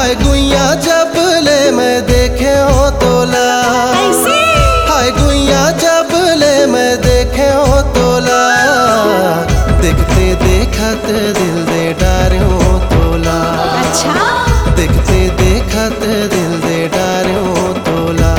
हाय गुइया जब ले मैं देखे हो तोला, हाय गुइया जब ले मैं देखे हो तोला, देखते देखत दिल दे डारे हो तोला। अच्छा देखते देखत दिल दे डारे हो तोला।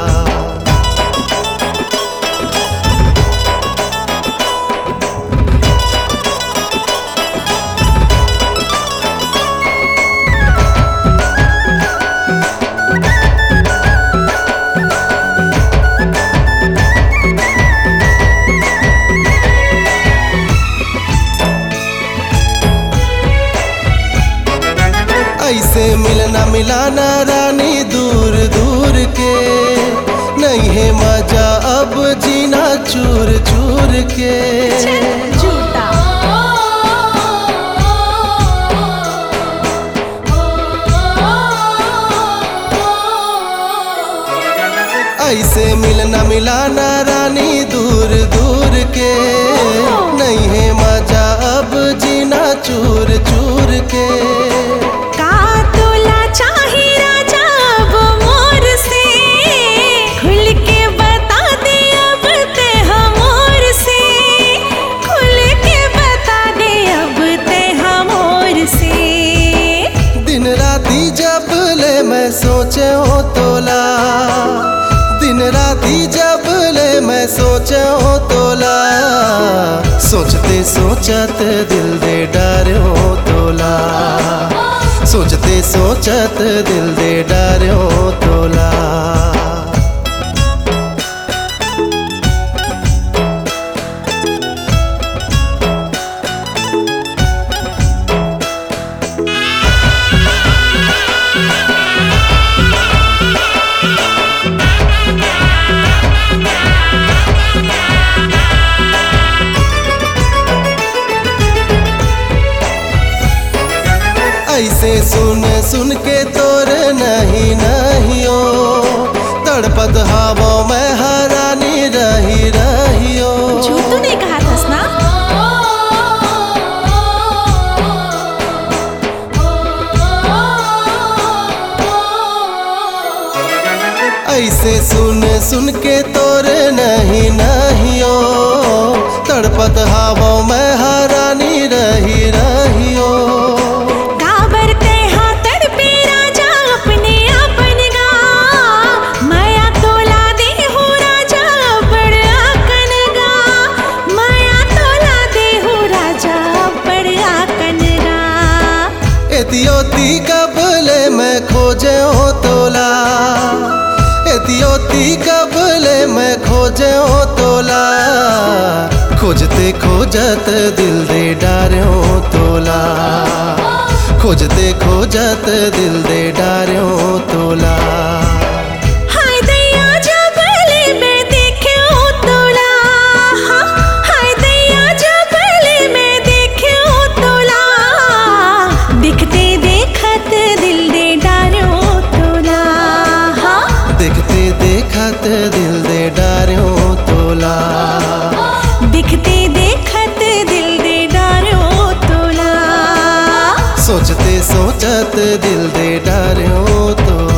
ऐसे मिलना मिलाना रानी दूर दूर के, नहीं है मजा अब जीना चूर चूर के। झूठा ऐसे मिलना मिलाना रानी दूर दूर के, नहीं है मजा अब जीना चूर चूर के। जब ले मैं सोचे हो तोला, दिन राती जब ले मैं सोचे हो तोला, सोचते सोचत दिल दे डारे हो तोला, सोचते सोचत दिल दे डारे हो तोला। ऐसे सुन सुन के तोर नहीं नहीं हो, तड़पत हवा में हरानी रही रही हो। झूठ तो नहीं कहा था ना। ऐसे सुन सुन के तोर नहीं नहीं हो, तड़पत हवा में हरानी रही रही हो। एतियोती कब ले मैं खोजे हो तोला, एतियोती कब ले मैं खोजे हो तोला, खोजते खोजत दिल दे डारे हो तोला, खोजते खोजत दिल दे डारे हो तोला। देखते देखत दिल दे डारे हो तोला, दिखते देखत दिल दे डारे हो तोला, सोचते सोचत दिल दे डारे हो तोला।